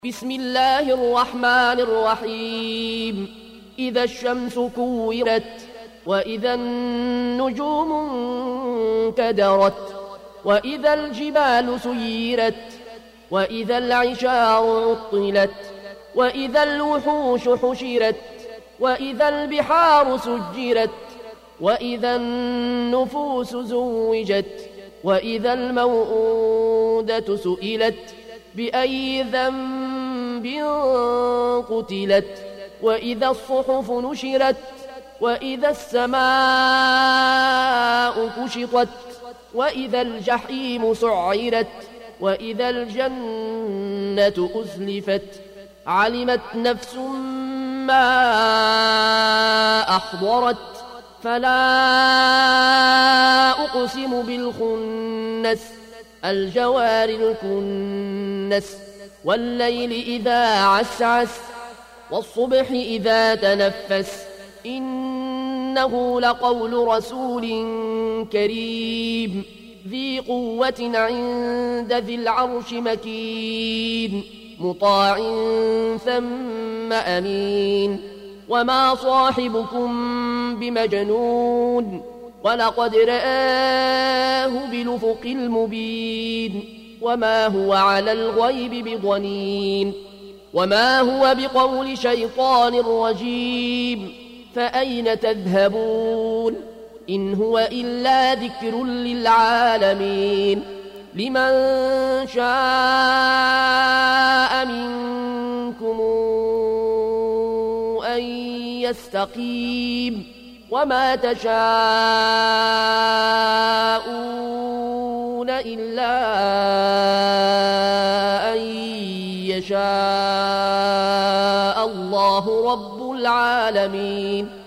بسم الله الرحمن الرحيم إذا الشمس كورت وإذا النجوم انكدرت وإذا الجبال سيرت وإذا العشار عطلت وإذا الوحوش حشرت وإذا البحار سجرت وإذا النفوس زوجت وإذا الموءودة سئلت بأي ذنب قتلت وإذا الصحف نشرت وإذا السماء كشطت وإذا الجحيم سعرت وإذا الجنة أزلفت علمت نفس ما أحضرت فلا أقسم بالخنس الجوار الكنس والليل إذا عسعس والصبح إذا تنفس إنه لقول رسول كريم ذي قوة عند ذي العرش مكين مطاع ثم أمين وما صاحبكم بمجنون ولقد رآه بالأفق المبين وما هو على الغيب بضنين وما هو بقول شيطان رجيم فأين تذهبون إن هو إلا ذكر للعالمين لمن شاء منكم أن يستقيم وما تشاءون إلا أن يشاء الله رب العالمين